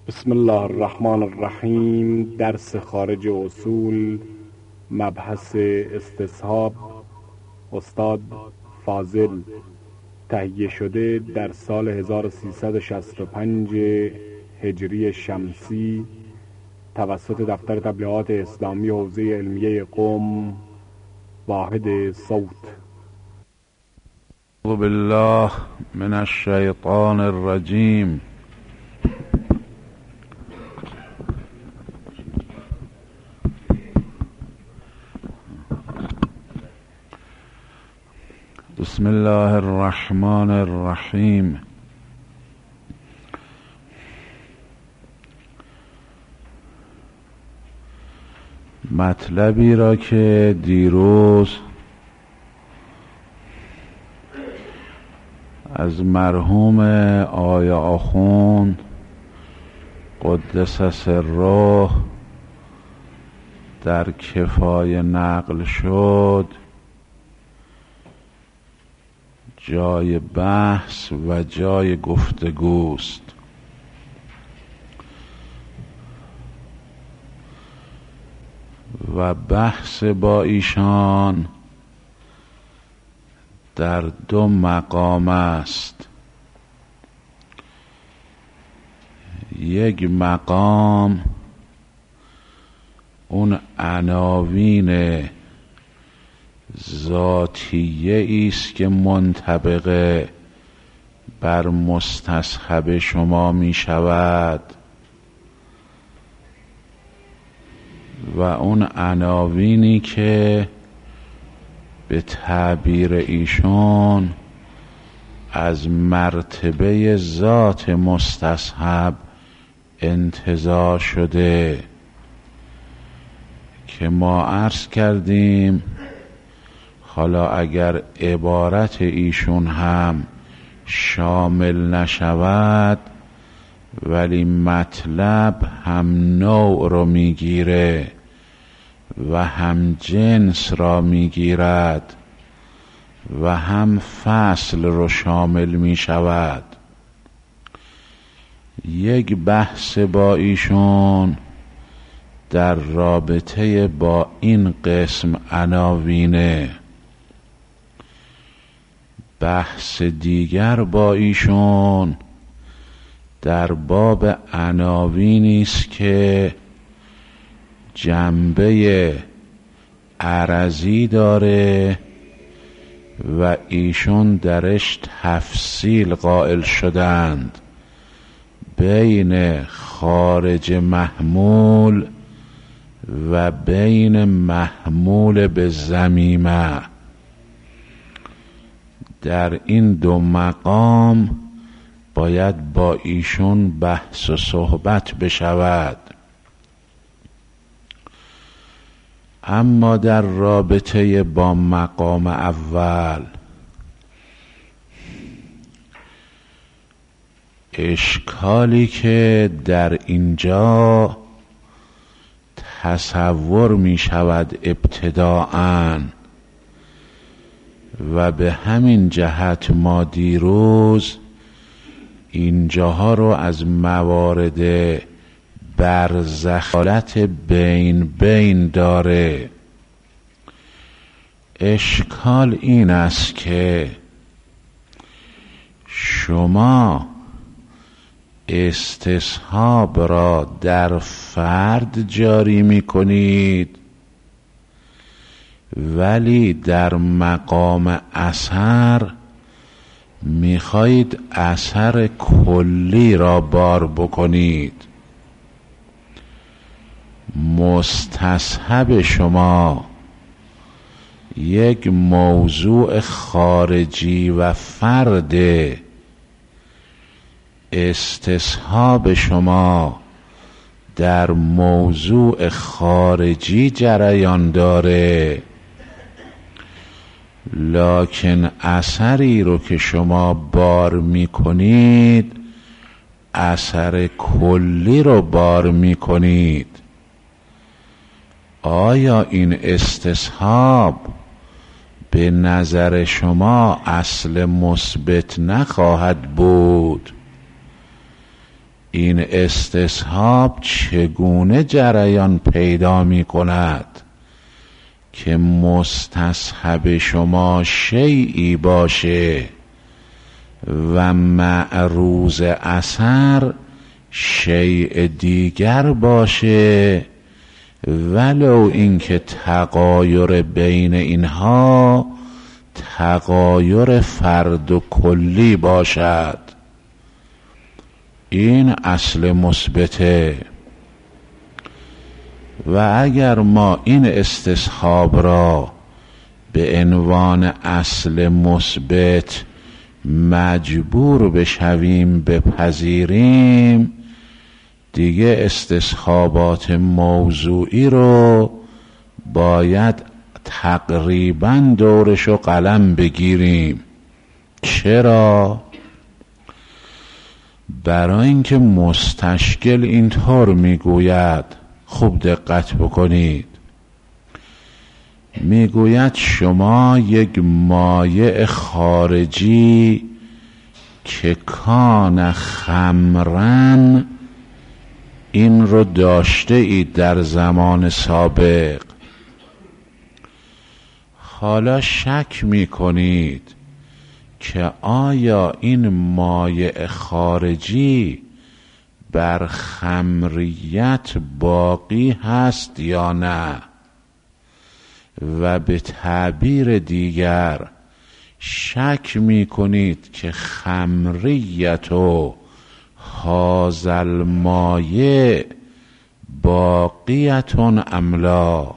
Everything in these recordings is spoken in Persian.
بسم الله الرحمن الرحیم. درس خارج اصول، مبحث استصحاب، استاد فاضل. تهیه شده در سال 1365 هجری شمسی توسط دفتر تبلیغات اسلامی حوزه علمیه قم، واحد صوت. اعوذ بالله من الشیطان الرجیم. بسم الله الرحمن الرحیم. مطلبی را که دیروز از مرحوم آیا آخوند قدس سره در کفایه نقل شد، جای بحث و جای گفتگوست. و بحث با ایشان در دو مقام است. یک مقام اون عناوین ذاتیه است که منطبق بر مستصحب شما می شود و اون عناوینی که به تعبیر ایشون از مرتبه ذات مستصحب انتزاع شده که ما عرض کردیم. حالا اگر عبارت ایشون هم شامل نشود ولی مطلب هم نوع رو میگیره و هم جنس را میگیرد و هم فصل رو شامل میشود. یک بحث با ایشون در رابطه با این قسم عناوینه، بحث دیگر با ایشون در باب عناوینی است که جنبه عرضی داره و ایشون درش تفصیل قائل شدند بین خارج محمول و بین محمول به ضمیمه. در این دو مقام باید با ایشون بحث و صحبت بشود. اما در رابطه با مقام اول اشکالی که در اینجا تصور می شود ابتداءً و به همین جهت ما دیروز اینجاها رو از موارد برزخالت بین داره. اشکال این است که شما استصحاب را در فرد جاری می کنید ولی در مقام اثر می خواهید اثر کلی را بار بکنید. مستصحب شما یک موضوع خارجی و فرد، استصحاب شما در موضوع خارجی جریان داره، لکن اثری رو که شما بار می کنید اثر کلی رو بار می کنید. آیا این استصحاب به نظر شما اصل مثبت نخواهد بود؟ این استصحاب چگونه جریان پیدا می کند که مستصحب شما شیئی باشه و معروض اثر شیء دیگر باشه، ولو اینکه تغایر بین اینها تغایر فرد و کلی باشد. این اصل مثبته. و اگر ما این استصحاب را به عنوان اصل مثبت مجبور بشویم بپذیریم، دیگه استصحابات موضوعی رو باید تقریبا دورشو قلم بگیریم. چرا؟ برای اینکه مستشکل اینطور میگوید، خوب دقت بکنید، میگوید شما یک مایع خارجی که کان خمرن این رو داشته اید در زمان سابق، حالا شک میکنید که آیا این مایع خارجی بر خمریت باقی هست یا نه، و به تعبیر دیگر شک میکنید که خمریت و هذا المایع باقیتون ام لا.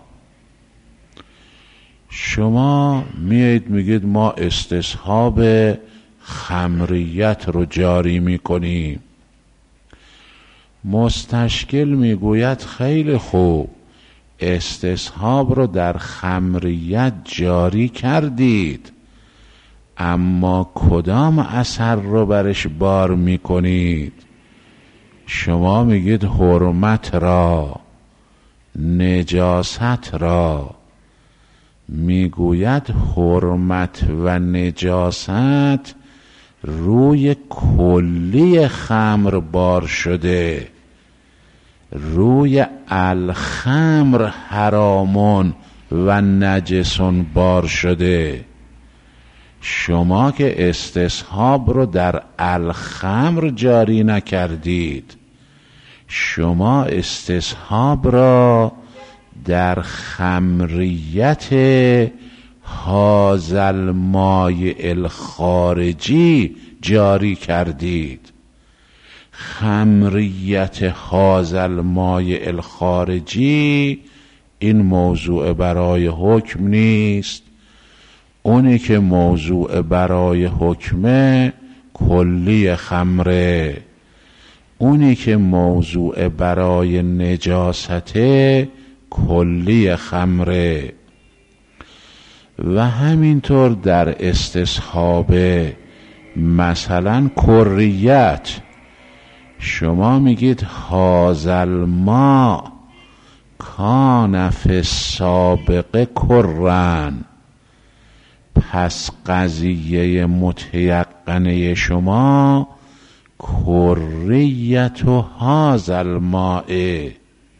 شما میایید میگید ما استصحاب خمریت رو جاری میکنیم. مستشکل میگوید خیلی خوب، استصحاب رو در خمریت جاری کردید، اما کدام اثر رو برش بار میکنید؟ شما میگید حرمت را، نجاست را. میگوید حرمت و نجاست روی کلی خمر بار شده، روی الخمر حرامون و نجسون بار شده. شما که استصحاب رو در الخمر جاری نکردید، شما استصحاب را در خمریت هذا المایع الخارجی جاری کردید. خمریت هذا المایع الخارجی این موضوع برای حکم نیست. اونی که موضوع برای حکمه کلی خمره، اونی که موضوع برای نجاسته کلی خمره. و همینطور در استصحاب مثلا کریت، شما میگید هذا الماء کان فی السابق کرن، پس قضیه متیقنه شما کریت و هذا الماء.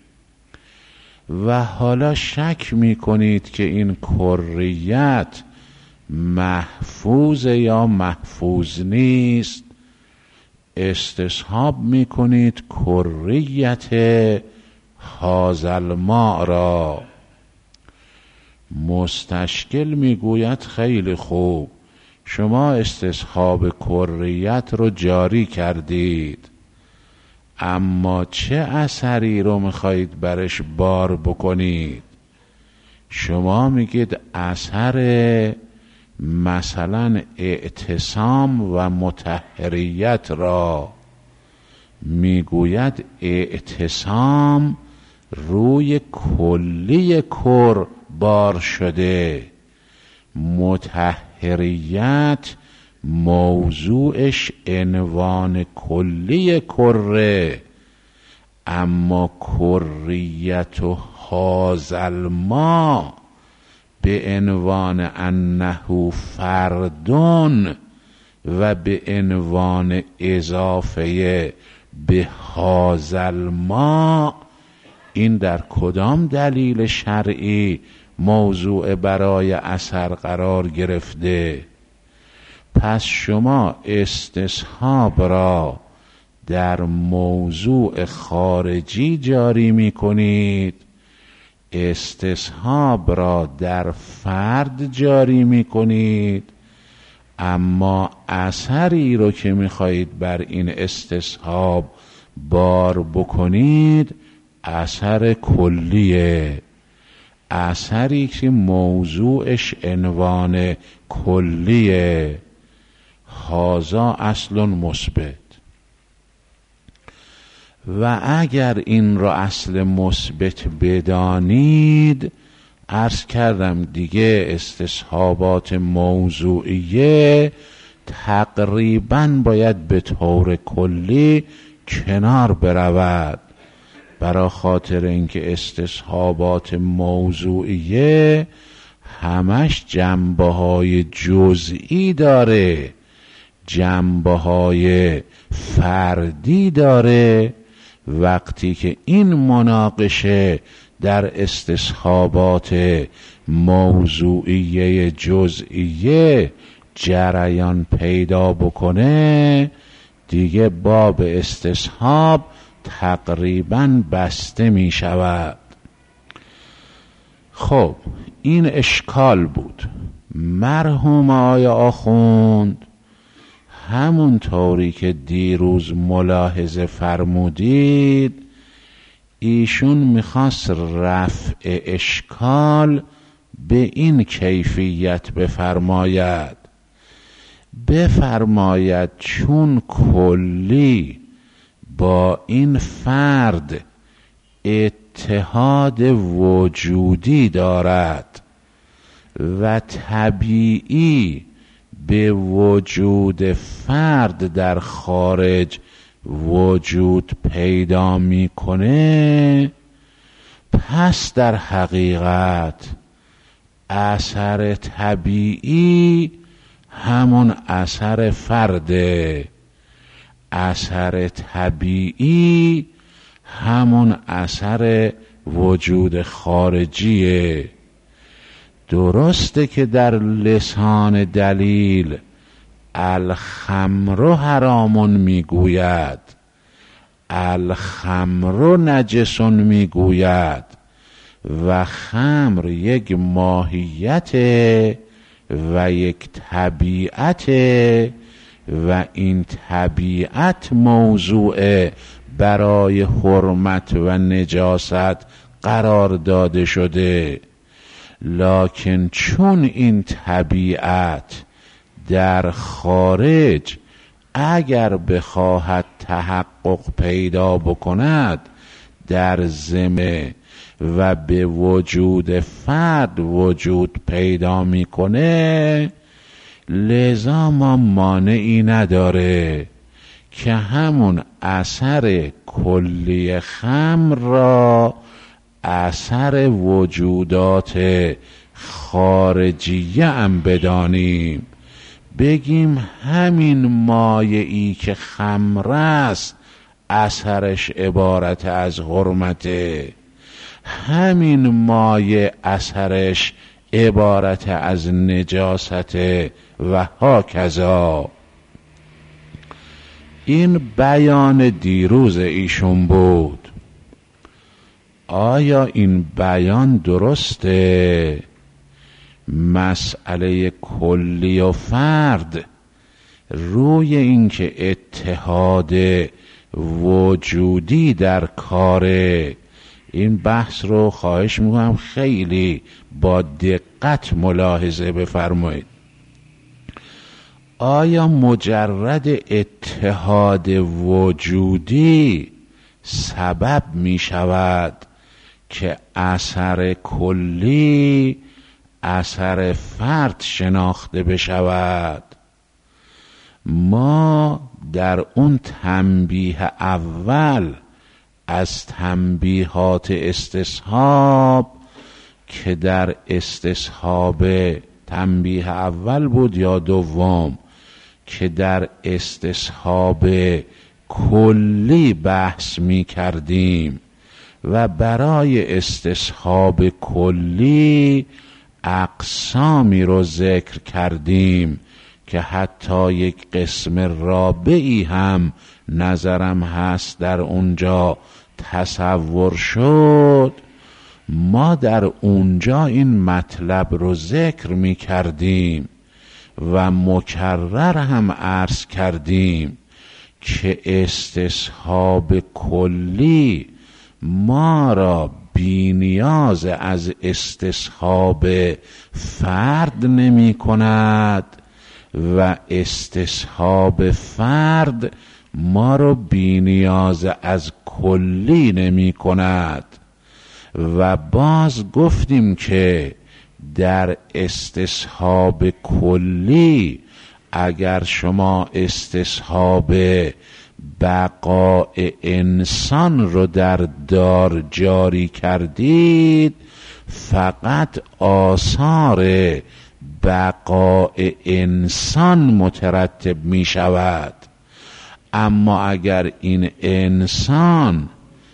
و حالا شک میکنید که این کریت محفوظ یا محفوظ نیست، استصحاب میکنید کریت هذا الماء را. مستشکل میگوید خیلی خوب، شما استصحاب کریت رو جاری کردید، اما چه اثری رو میخواهید برش بار بکنید؟ شما میگید اثر مثلا اعتصام و مطهریت را. میگوید اعتصام روی کلی کر بار شده، مطهریت موضوعش عنوان کلی کره، اما کریت و هذا الماء به عنوان انه فردون و به عنوان اضافه به هذا الماء، این در کدام دلیل شرعی موضوع برای اثر قرار گرفته؟ پس شما استصحاب را در موضوع خارجی جاری می کنید، استصحاب را در فرد جاری می کنید، اما اثری رو که می خواهید بر این استصحاب بار بکنید اثر کلیه، اثری که موضوعش عنوان کلیه. هذا اصل مثبت. و اگر این را اصل مثبت بدانید، عرض کردم دیگه استصحابات موضوعیه تقریباً باید به طور کلی کنار برود، برای خاطر اینکه استصحابات موضوعیه همش جنبه‌های جزئی داره، جنبه‌های فردی داره. وقتی که این مناقشه در استصحابات موضوعیه جزئیه جریان پیدا بکنه، دیگه باب استصحاب تقریباً بسته می شود. خب این اشکال بود. مرحوم آقای آخوند همون طوری که دیروز ملاحظه فرمودید، ایشون میخواست رفع اشکال به این کیفیت بفرماید چون کلی با این فرد اتحاد وجودی دارد و طبیعی به وجود فرد در خارج وجود پیدا میکنه، پس در حقیقت اثر طبیعی همون اثر فرده، اثر طبیعی همون اثر وجود خارجیه. درسته که در لسان دلیل الخمر حرامون میگوید، الخمر نجسون میگوید و خمر یک ماهیت و یک طبیعت و این طبیعت موضوع برای حرمت و نجاست قرار داده شده. لکن چون این طبیعت در خارج اگر بخواهد تحقق پیدا بکند در ذمه و به وجود فرد وجود پیدا میکنه، لذا ما مانعی نداره که همون اثر کلی خمر را اثر وجودات خارجیه هم بدانیم، بگیم همین مایعی که خمر است اثرش عبارت از حرمته، همین مایع اثرش عبارت از نجاست و هاکذا. این بیان دیروز ایشون بود. آیا این بیان درسته؟ مسئله کلی و فرد روی اینکه اتحاد وجودی در کاره، این بحث رو خواهش میکنم خیلی با دقت ملاحظه بفرمایید. آیا مجرد اتحاد وجودی سبب می شود که اثر کلی اثر فرد شناخته بشود؟ ما در اون تنبیه اول از تنبیهات استصحاب که در استصحاب تنبیه اول بود یا دوم که در استصحاب کلی بحث می کردیم و برای استصحاب کلی اقسامی رو ذکر کردیم که حتی یک قسم رابعی هم نظرم هست در اونجا تصور شد. ما در اونجا این مطلب رو ذکر می کردیم و مکرر هم عرض کردیم که استصحاب کلی ما را بی نیاز از استصحاب فرد نمی کند و استصحاب فرد ما را بی نیاز از کلی نمی کند. و باز گفتیم که در استصحاب کلی اگر شما استصحاب بقاء انسان رو در دار جاری کردید فقط آثار بقاء انسان مترتب می شود. اما اگر این انسان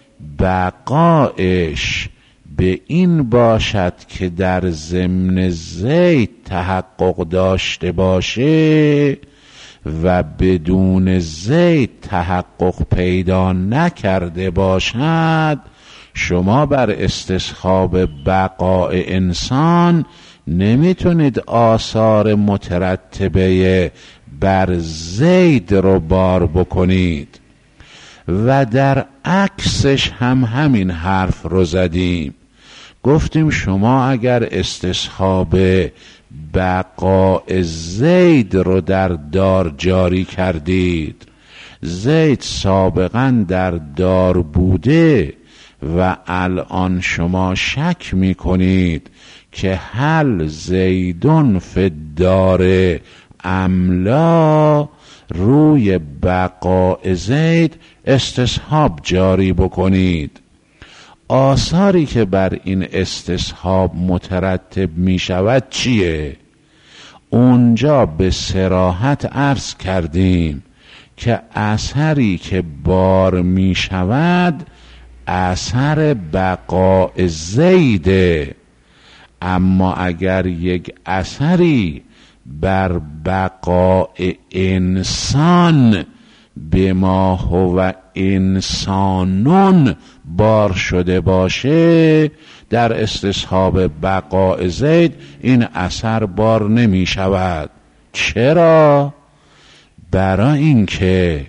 بقایش به این باشد که در ضمن زید تحقق داشته باشه و بدون زید تحقق پیدا نکرده باشد، شما بر استصحاب بقاء انسان نمیتونید آثار مترتبه بر زید رو بار بکنید. و در عکسش هم همین حرف رو زدیم، گفتیم شما اگر استصحاب بقاء زید رو در دار جاری کردید، زید سابقا در دار بوده و الان شما شک میکنید که هل زیدون فی الدار املا، روی بقاء زید استصحاب جاری بکنید. آثاری که بر این استصحاب مترتب می شود چیه؟ اونجا به صراحت عرض کردیم که اثری که بار می شود اثر بقاء زیده. اما اگر یک اثری بر بقاء انسان بما هو انسانون بار شده باشه، در استصحاب بقاء زید این اثر بار نمی شود. چرا؟ برای اینکه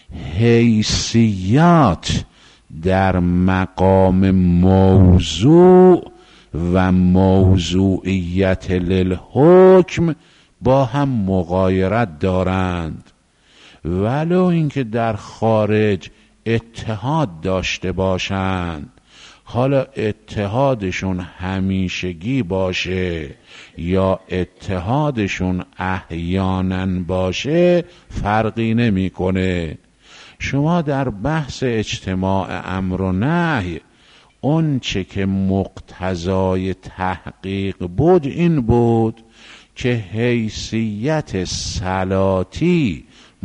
حیثیات در مقام موضوع و موضوعیت للحکم با هم مغایرت دارند، ولو اینکه در خارج اتحاد داشته باشند. حالا اتحادشون همیشگی باشه یا اتحادشون احیانا باشه فرقی نمیکنه. شما در بحث اجتماع امر و نهی اون چه که مقتضای تحقیق بود این بود که حیثیت صلاتی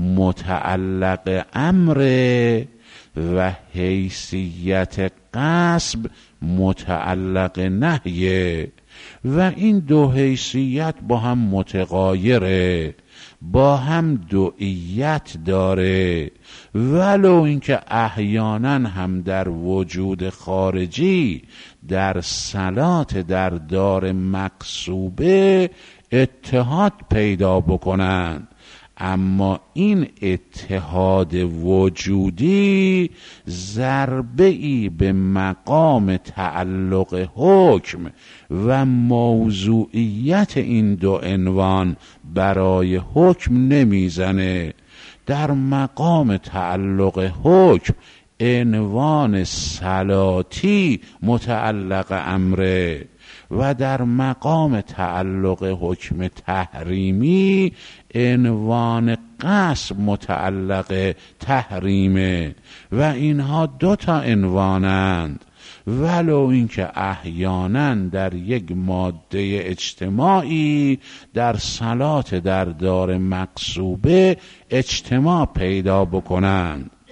متعلق امره و حیثیت غصب متعلق نهیه و این دو حیثیت با هم متغایره، با هم دوئیت داره، ولو اینکه احیانا هم در وجود خارجی در صلات در دار مقصوبه اتحاد پیدا بکنند. اما این اتحاد وجودی ضربه‌ای به مقام تعلق حکم و موضوعیت این دو عنوان برای حکم نمیزنه. در مقام تعلق حکم عنوان صلاتی متعلق امره و در مقام تعلق حکم تحریمی عنوان غصب متعلق تحریمه و اینها دو تا عنوانند، ولو اینکه احیانا در یک ماده اجتماعی در صلات در دار مقصوبه اجتماع پیدا بکنند.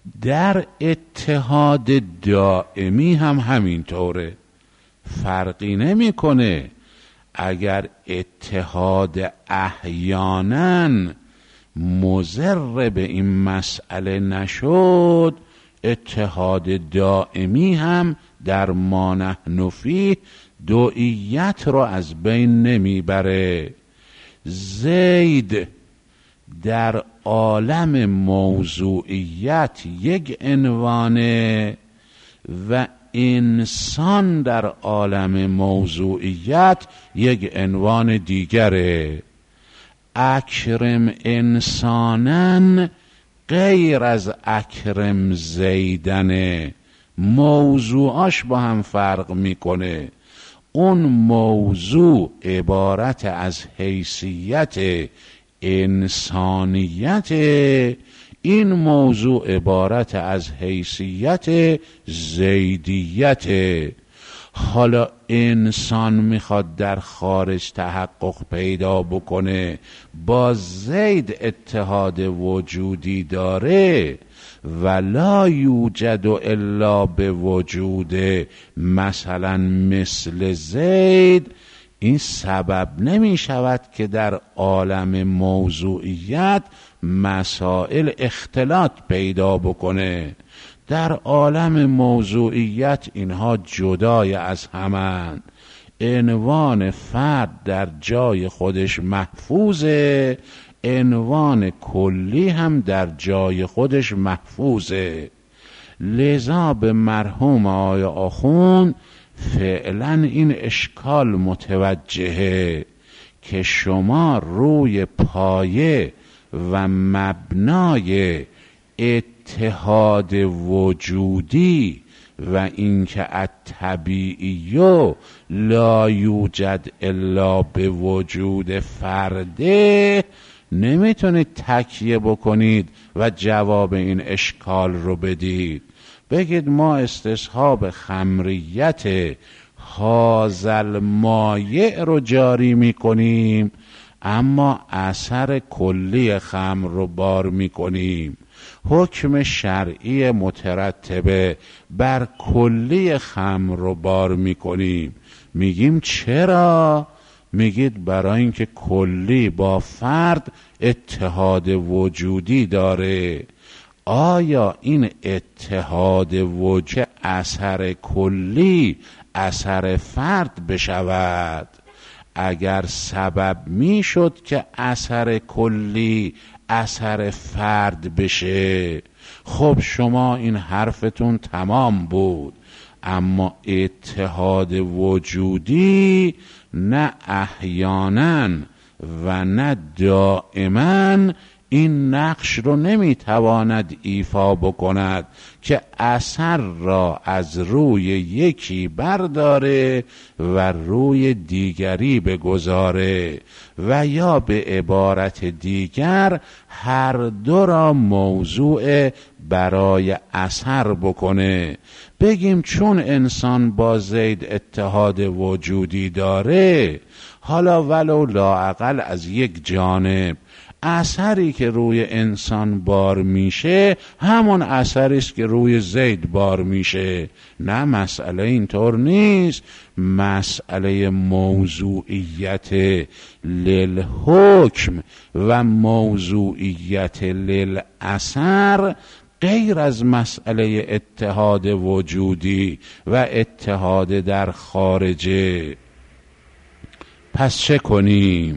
در اتحاد دائمی هم همینطوره، فرقی نمیکنه. اگر اتحاد احیانا مضر به این مسئله نشد، اتحاد دائمی هم در ما نحن فیه دوئیت رو از بین نمیبره. زید در عالم موضوعیت یک عنوانه و انسان در عالم موضوعیت یک عنوان دیگره. اکرم انسانن غیر از اکرم زیدنه، موضوعاش با هم فرق میکنه. اون موضوع عبارت از حیثیت انسانیت، این موضوع عبارت از حیثیت زیدیت. حالا انسان میخواد در خارج تحقق پیدا بکنه، با زید اتحاد وجودی داره، ولا یوجد الا به وجود مثلا مثل زید. این سبب نمی شود که در عالم موضوعیت مسائل اختلاط پیدا بکنه. در عالم موضوعیت اینها جدای از همند. عنوان فرد در جای خودش محفوظه، عنوان کلی هم در جای خودش محفوظه. لذا به مرحوم آقای آخوند فعلا این اشکال متوجهه که شما روی پایه و مبنای اتحاد وجودی و اینکه الطبیعی لا یوجد الا به وجود فرده نمیتونید تکیه بکنید و جواب این اشکال رو بدید. بگید ما استصحاب خمریت هازل مایع رو جاری میکنیم، اما اثر کلی خمر رو بار میکنیم. حکم شرعی مترتبه بر کلی خمر رو بار میکنیم. میگیم چرا؟ میگید برای اینکه کلی با فرد اتحاد وجودی داره. آیا این اتحاد وجود اثر کلی اثر فرد بشود؟ اگر سبب میشد که اثر کلی اثر فرد بشه، خب شما این حرفتون تمام بود. اما اتحاد وجودی نه احیانا و نه دائما این نقش رو نمیتواند ایفا بکند که اثر را از روی یکی برداره و روی دیگری بگذاره، و یا به عبارت دیگر هر دو را موضوع برای اثر بکنه. بگیم چون انسان با زید اتحاد وجودی داره، حالا ولو لااقل از یک جانب اثری که روی انسان بار میشه همون اثری است که روی زید بار میشه. نه، مسئله اینطور نیست. مسئله موضوعیت للحکم و موضوعیت للاثر غیر از مسئله اتحاد وجودی و اتحاد در خارجه. پس چه کنیم؟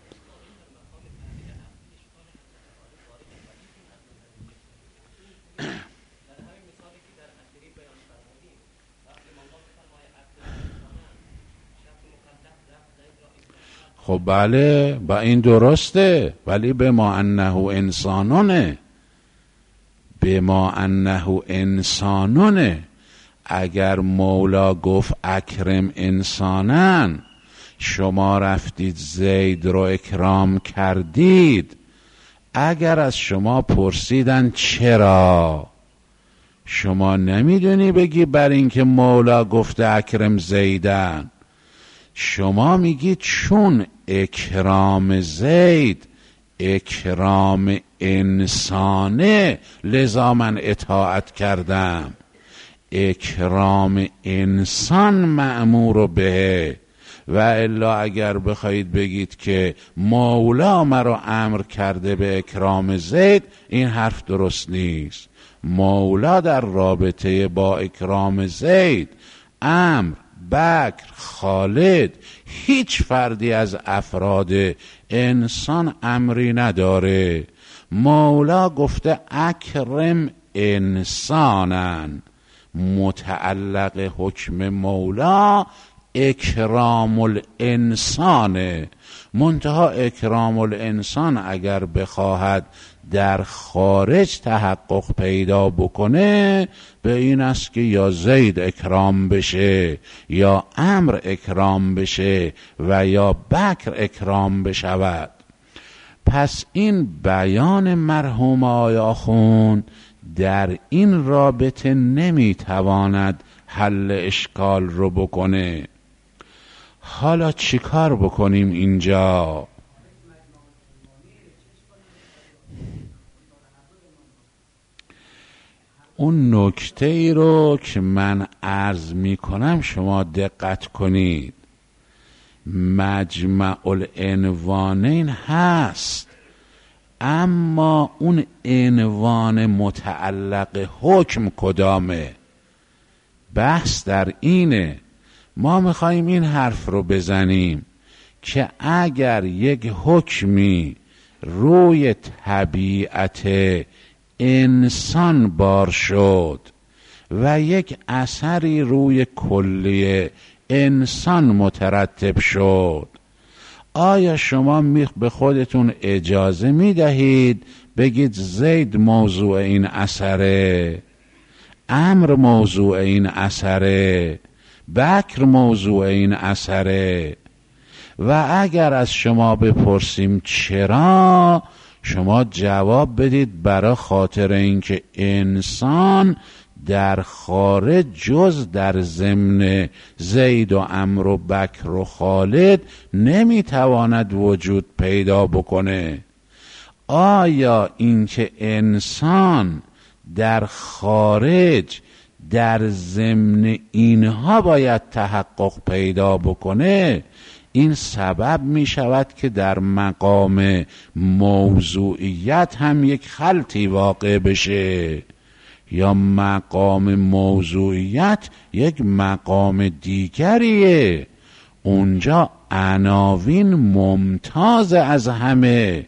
خب بله، با این درسته، ولی به ما انه انسانونه، به ما انه انسانونه. اگر مولا گفت اکرم انسانن، شما رفتید زید رو اکرام کردید. اگر از شما پرسیدن چرا، شما نمیدونی بگی بر اینکه مولا گفته اکرم زیدن. شما میگی چون اکرام زید اکرام انسانه، لذا من اطاعت کردم. اکرام انسان مأمور به، و الا اگر بخواید بگید که مولا مرا امر کرده به اکرام زید، این حرف درست نیست. مولا در رابطه با اکرام زید، عمرو، بکر، خالد، هیچ فردی از افراد انسان امری نداره. مولا گفته اکرم انسانن، متعلق حکم مولا اکرام الانسانه. منتها اکرام الانسان اگر بخواهد در خارج تحقق پیدا بکنه، به این است که یا زید اکرام بشه، یا عمرو اکرام بشه، و یا بکر اکرام بشود. پس این بیان مرحوم آقای آخوند در این رابطه نمیتواند حل اشکال رو بکنه. حالا چیکار بکنیم اینجا؟ اون نکته ای رو که من عرض می کنم شما دقت کنید. مجمع العنوانین هست، اما اون عنوان متعلق حکم کدامه؟ بحث در اینه. ما میخواییم این حرف رو بزنیم که اگر یک حکمی روی طبیعت انسان بار شد و یک اثری روی کلیه انسان مترتب شد، آیا شما به خودتون اجازه میدهید بگید زید موضوع این اثره، عمرو موضوع این اثره، بکر موضوع این اثره؟ و اگر از شما بپرسیم چرا، شما جواب بدید برای خاطر اینکه انسان در خارج جز در ضمن زید و عمرو و بکر و خالد نمیتواند وجود پیدا بکنه. آیا اینکه انسان در خارج در ضمن اینها باید تحقق پیدا بکنه، این سبب می شود که در مقام موضوعیت هم یک خلطی واقع بشه، یا مقام موضوعیت یک مقام دیگریه. اونجا عناوین ممتاز از همه،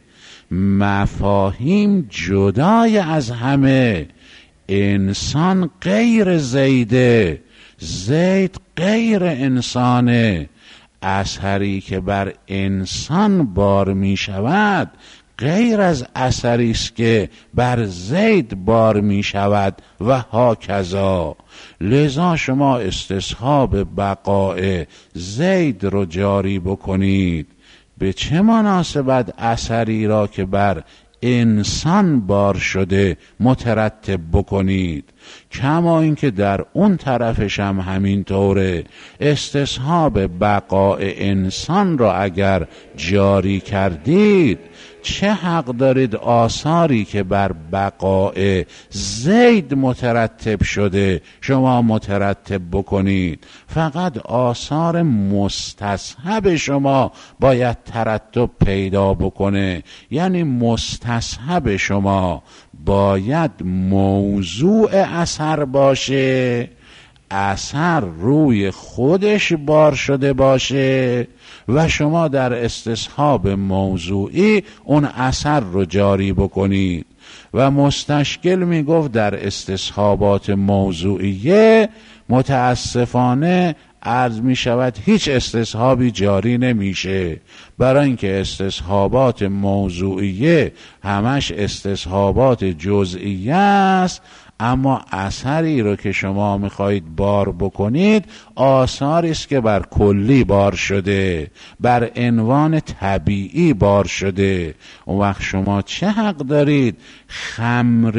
مفاهیم جدای از همه. انسان غیر زیده، زید غیر انسانه. اثری که بر انسان بار می شود غیر از اثری است که بر زید بار می شود و هاکذا. لذا شما استصحاب بقاء زید رو جاری بکنید. به چه مناسبت اثری را که بر انسان بار شده مترتب بکنید؟ کما اینکه در اون طرفش هم همینطوره. استصحاب بقاء انسان را اگر جاری کردید، چه حق دارید آثاری که بر بقاء زید مترتب شده شما مترتب بکنید؟ فقط آثار مستصحب شما باید ترتب پیدا بکنه. یعنی مستصحب شما باید موضوع اثر باشه، اثر روی خودش بار شده باشه و شما در استصحاب موضوعی اون اثر رو جاری بکنید. و مستشکل میگفت در استصحابات موضوعیه متاسفانه عرض می شود هیچ استصحابی جاری نمیشه، برای اینکه استصحابات موضوعیه همش استصحابات جزئیه است، اما اثری رو که شما میخواهید بار بکنید آثاری است که بر کلی بار شده، بر عنوان طبیعی بار شده. اون وقت شما چه حق دارید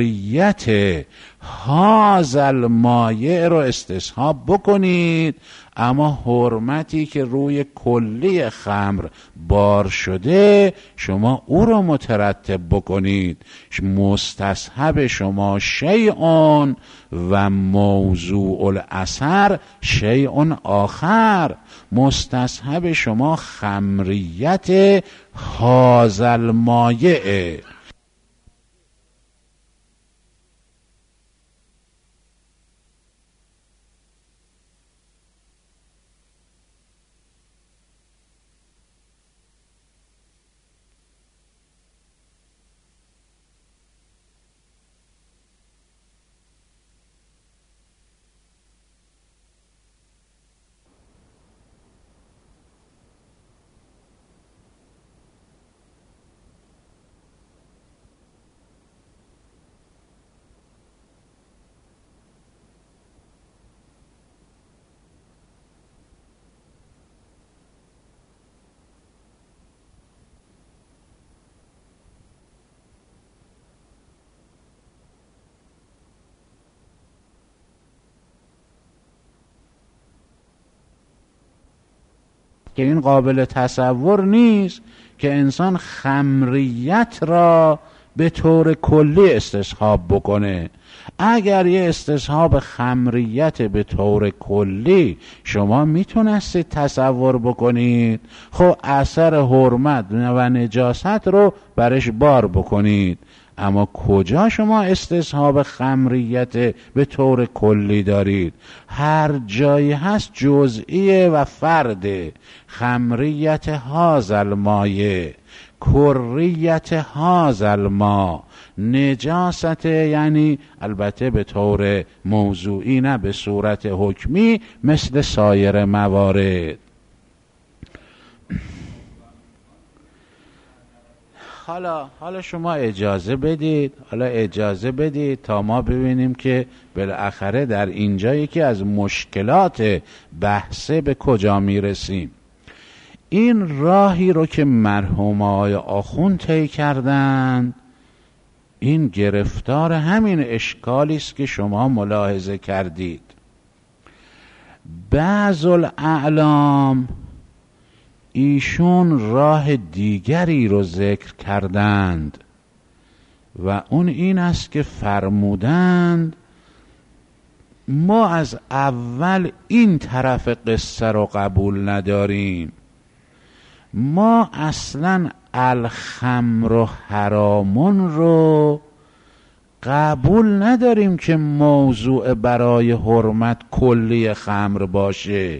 خمریت هذا المایع رو استصحاب بکنید، اما حرمتی که روی کلی خمر بار شده شما او رو مترتب بکنید. مستصحب شما شیء و موضوع الاثر شیء آخر. مستصحب شما خمریت هذا المایع. که این قابل تصور نیست که انسان خمریت را به طور کلی استصحاب بکنه. اگر یه استصحاب خمریت به طور کلی شما میتونستید تصور بکنید، خب اثر حرمت و نجاست رو برش بار بکنید. اما کجا شما استصحاب خمریت به طور کلی دارید؟ هر جایی هست جزئیه و فرده. خمریت هذا المایع، کریت هذا الماء، نجاست، یعنی البته به طور موضوعی نه به صورت حکمی مثل سایر موارد. حالا شما اجازه بدید تا ما ببینیم که بالاخره در اینجا یکی از مشکلات بحثه به کجا میرسیم. این راهی رو که مرحوم آقای آخوند طی کردند، این گرفتار همین اشکالی است که شما ملاحظه کردید. بعض الاعلام ایشون راه دیگری رو ذکر کردند و اون این است که فرمودند ما از اول این طرف قصه رو قبول نداریم. ما اصلا الخمر حرامون رو قبول نداریم که موضوع برای حرمت کلی خمر باشه،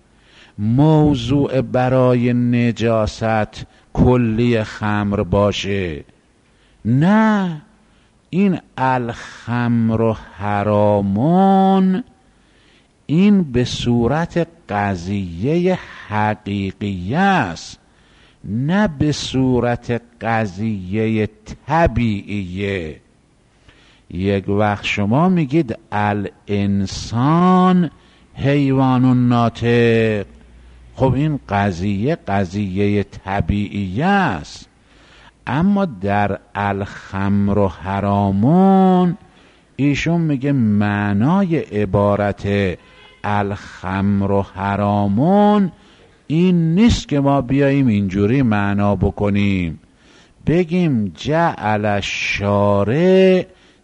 موضوع برای نجاست کلی خمر باشه. نه، این الخمر حرامون این به صورت قضیه حقیقیه است، نه به صورت قضیه طبیعیه. یک وقت شما میگید الانسان حیوان ناطق، خب این قضیه طبیعیه است. اما در الخمر حرامون ایشون میگه معنای عبارت الخمر حرامون این نیست که ما بیاییم اینجوری معنا بکنیم، بگیم جعل الشارع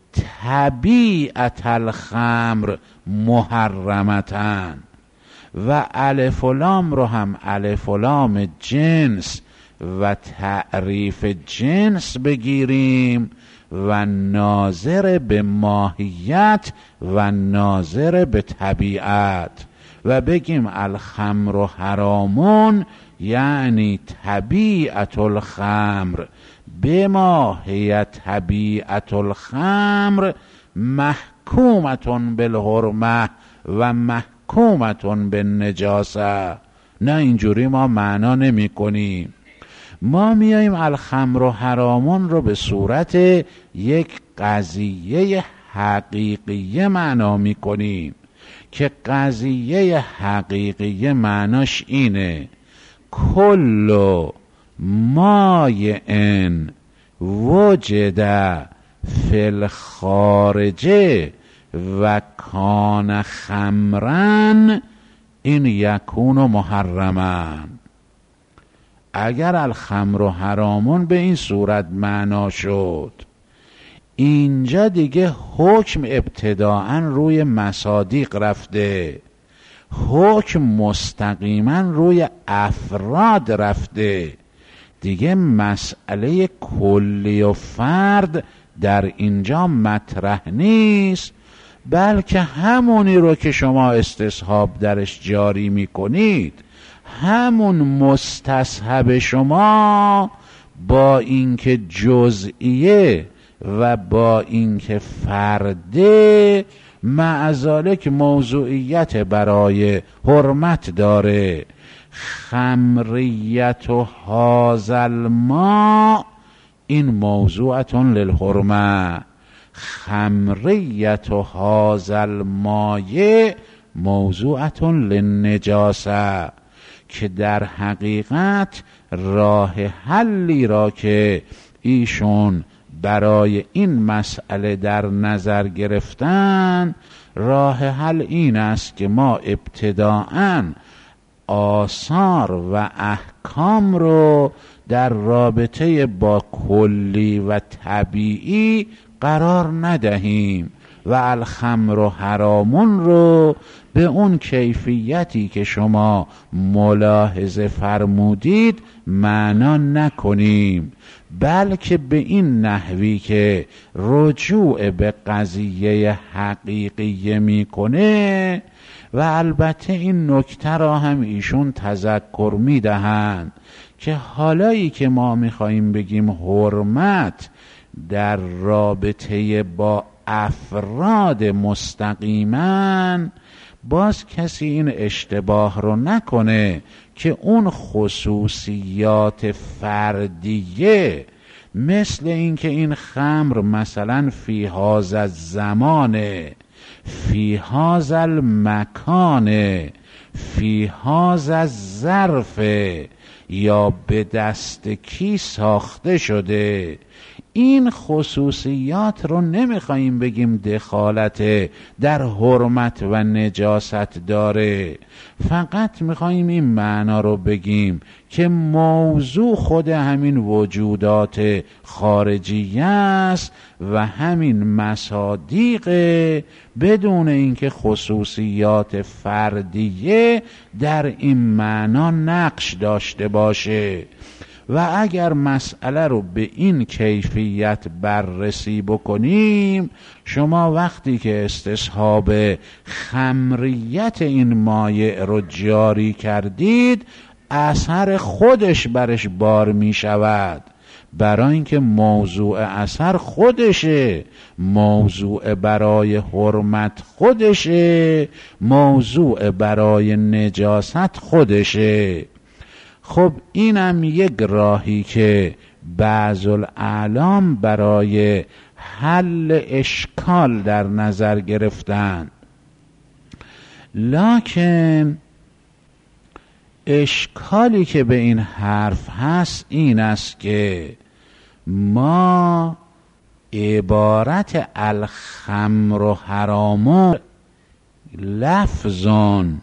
طبیعت الخمر محرمتن و الف و لام رو هم الف و لام جنس و تعریف جنس بگیریم و ناظر به ماهیت و ناظر به طبیعت و بگیم الخمر حرامون یعنی طبیعت الخمر بما هی طبیعت الخمر محکومتون بالحرمه و محکومتون بالنجاسه. نه، اینجوری ما معنا نمی کنیم. ما میاییم الخمر حرامون رو به صورت یک قضیه حقیقیه معنا می کنیم که قضیه حقیقیه معناش اینه کل مایع وجد فی الخارج و کان خمرن این یکون محرما. اگر الخمر حرامون به این صورت معنا شد، اینجا دیگه حکم ابتداءً روی مصادیق رفته، حکم مستقیما روی افراد رفته، دیگه مسئله کلی و فرد در اینجا مطرح نیست، بلکه همونی رو که شما استصحاب درش جاری میکنید، همون مستصحب شما با اینکه جزئیه و با اینکه فرده، معذالک موضوعیت برای حرمت داره. خمریت و هازل ما این موضوعتون للحرمه، خمریت و هازل مایه موضوعتون للنجاسه، که در حقیقت راه حلی را که ایشون برای این مسئله در نظر گرفتن، راه حل این است که ما ابتداءً آثار و احکام رو در رابطه با کلی و طبیعی قرار ندهیم و الخمر و حرامون رو به اون کیفیتی که شما ملاحظه فرمودید معنا نکنیم، بلکه به این نحوی که رجوع به قضیه حقیقیه میکنه. و البته این نکته را هم ایشون تذکر میدهند که حالایی که ما میخواییم بگیم حرمت در رابطه با افراد مستقیما، باز کسی این اشتباه رو نکنه که اون خصوصیات فردیه، مثل اینکه این خمر مثلا فی هذا الزمانه، فی هذا المکانه، فی هذا الظرف، یا به دست کی ساخته شده، این خصوصیات رو نمیخواییم بگیم دخالت در حرمت و نجاست داره، فقط میخواییم این معنا رو بگیم که موضوع خود همین وجودات خارجیه است و همین مصادیق بدون اینکه خصوصیات فردیه در این معنا نقش داشته باشه. و اگر مسئله رو به این کیفیت بررسی بکنیم، شما وقتی که استصحاب خمریت این مایع رو جاری کردید، اثر خودش برش بار می شود، برای اینکه موضوع اثر خودشه، موضوع برای حرمت خودشه، موضوع برای نجاست خودشه. خب اینم یک راهی که بعض الاعلام برای حل اشکال در نظر گرفتن، لکن اشکالی که به این حرف هست این است که ما عبارت الخمر و حرامون لفظون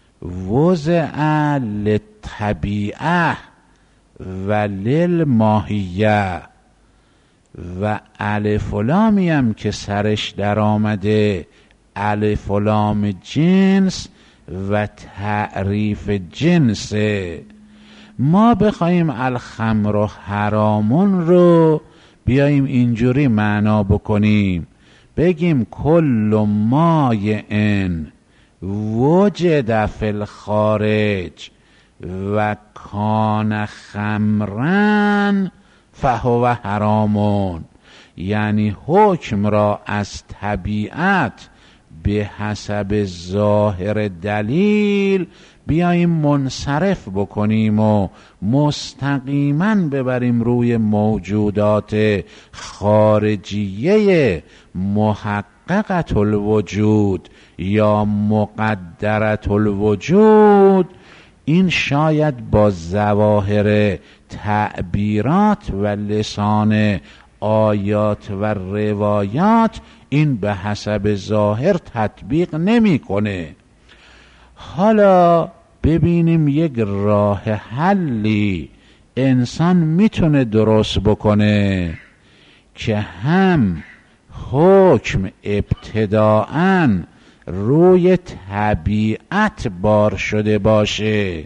وضع للطبیعه و للماهیه و الف و لامی هم که سرش در آمده الف و لام جنس و تعریف جنسه، ما بخوایم الخمر و حرامون رو بیاییم اینجوری معنا بکنیم، بگیم کل مایع وجد فی الخارج و کان خمرن فهو حرامون، یعنی حکم را از طبیعت به حسب ظاهر دلیل بیاییم منصرف بکنیم و مستقیما ببریم روی موجودات خارجیه محققت الوجود یا مقدرت الوجود، این شاید با ظواهر تعبیرات و لسان آیات و روایات این به حسب ظاهر تطبیق نمیکنه. حالا ببینیم یک راه حلی انسان میتونه درست بکنه که هم حکم ابتداءً روی طبیعت بار شده باشه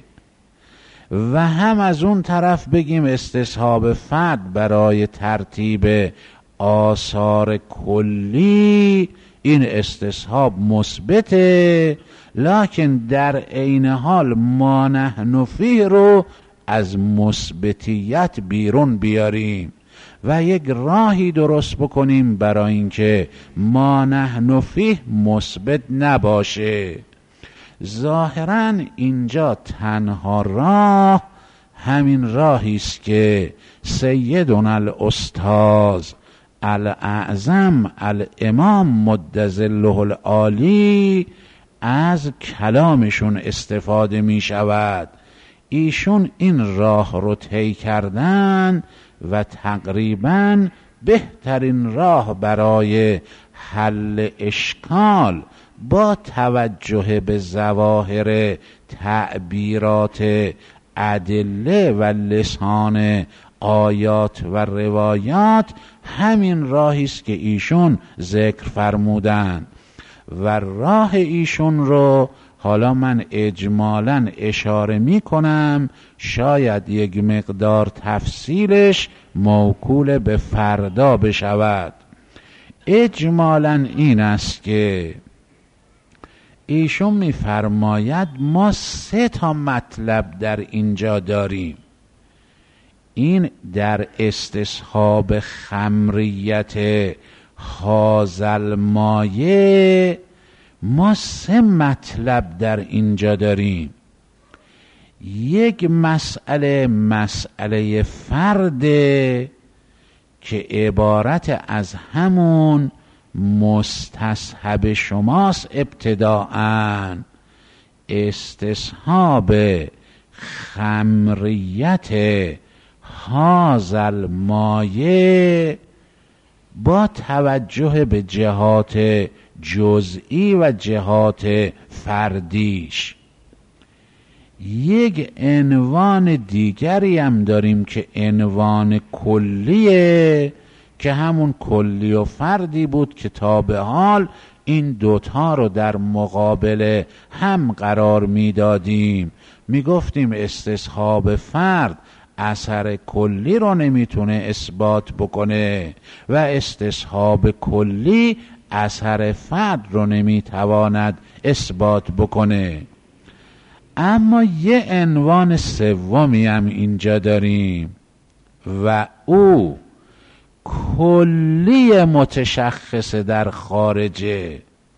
و هم از اون طرف بگیم استصحاب فرد برای ترتیب آثار کلی این استصحاب مثبته، لکن در عین حال ما نحن فیه رو از مثبتیت بیرون بیاریم و یک راهی درست بکنیم برای اینکه ما نحن فیه مثبت نباشه. ظاهراً اینجا تنها راه همین راهی است که سیدنا الاستاذ الاعظم الامام مد ظله العالی از کلامشون استفاده می شود. ایشون این راه رو طی کردن و تقریباً بهترین راه برای حل اشکال با توجه به ظواهر تعبیرات ادله و لسان آیات و روایات همین راهی است که ایشون ذکر فرمودن و راه ایشون رو حالا من اجمالاً اشاره می کنم، شاید یک مقدار تفصیلش موکول به فردا بشود. اجمالاً این است که ایشون می فرماید ما 3 مطلب در اینجا داریم. این در استصحاب خمریت هازل مایه ما 3 مطلب در اینجا داریم. یک مسئله فرده که عبارت از همون مستصحب شماست ابتداءً، استصحاب خمریت هازل مایه با توجه به جهات جزئی و جهات فردیش. یک عنوان دیگری هم داریم که عنوان کلیه که همون کلی و فردی بود که تا به حال این دوتا رو در مقابل هم قرار میدادیم. میگفتیم استصحاب فرد اثر کلی رو نمیتونه اثبات بکنه و استصحاب کلی اثر فرد رو نمیتواند اثبات بکنه. اما یه عنوان سومی هم اینجا داریم و او کلی متشخص در خارجه.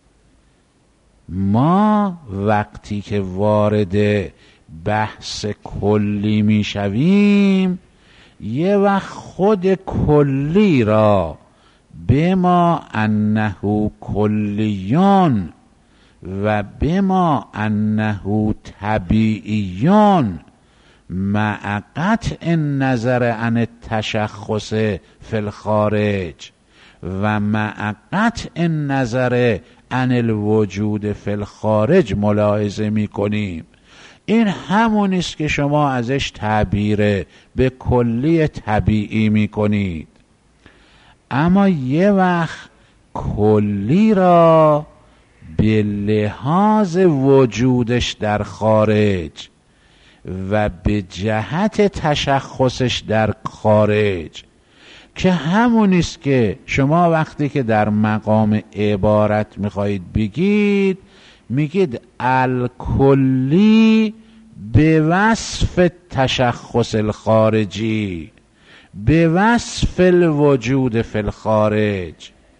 ما وقتی که وارد بحث کلی می شویم یه وقت خود کلی را بما انه کلیون و بما انه طبیعیون مع قطع النظر عن التشخص فی الخارج و مع قطع النظر عن الوجود فی الخارج ملاحظه می کنیم. این همون است که شما ازش تعبیر به کلی طبیعی می کنید. اما یه وقت کلی را به لحاظ وجودش در خارج و به جهت تشخصش در خارج که همون است که شما وقتی که در مقام عبارت میخواهید بگید میگید الکلی به وصف تشخص الخارجی به وصف الوجود فی الخارج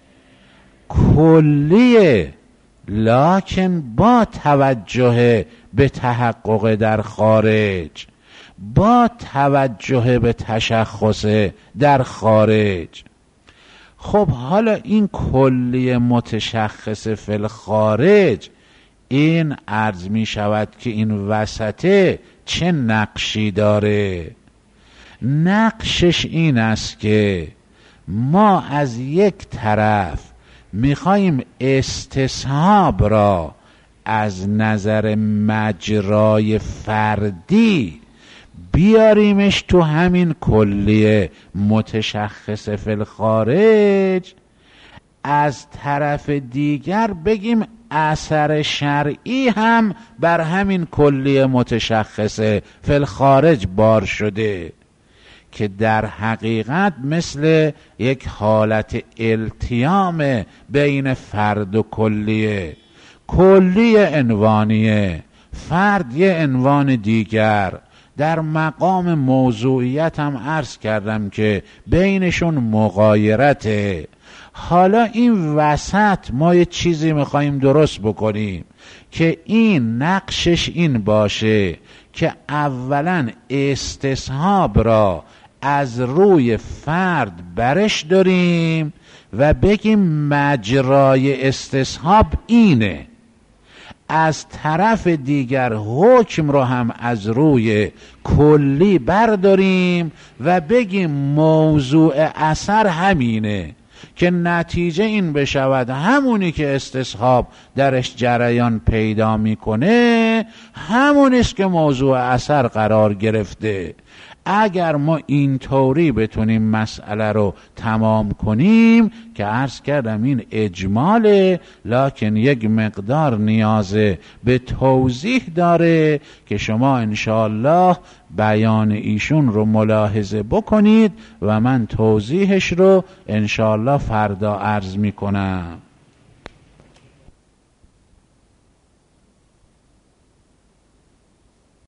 کلیه، لکن با توجه به تحقق در خارج، با توجه به تشخص در خارج. خب حالا این کلی متشخص فی الخارج این عرض می شود که این وسطه چه نقشی داره؟ نقشش این است که ما از یک طرف میخواییم استصحاب را از نظر مجرای فردی بیاریمش تو همین کلیه متشخص فی الخارج، از طرف دیگر بگیم اثر شرعی هم بر همین کلیه متشخص فی الخارج بار شده، که در حقیقت مثل یک حالت التیام بین فرد و کلیه. کلیه عنوانیه، فرد یه عنوان دیگر. در مقام موضوعیت هم عرض کردم که بینشون مغایرته. حالا این وسط ما یه چیزی میخواییم درست بکنیم که این نقشش این باشه که اولا استصحاب را از روی فرد برش داریم و بگیم مجرای استصحاب اینه، از طرف دیگر حکم رو هم از روی کلی برداریم و بگیم موضوع اثر همینه، که نتیجه این بشود همونی که استصحاب درش جریان پیدا میکنه همونیست که موضوع اثر قرار گرفته. اگر ما اینطوری بتونیم مسئله رو تمام کنیم که عرض کردم این اجماله، لکن یک مقدار نیاز به توضیح داره که شما انشاءالله بیان ایشون رو ملاحظه بکنید و من توضیحش رو انشاءالله فردا عرض میکنم.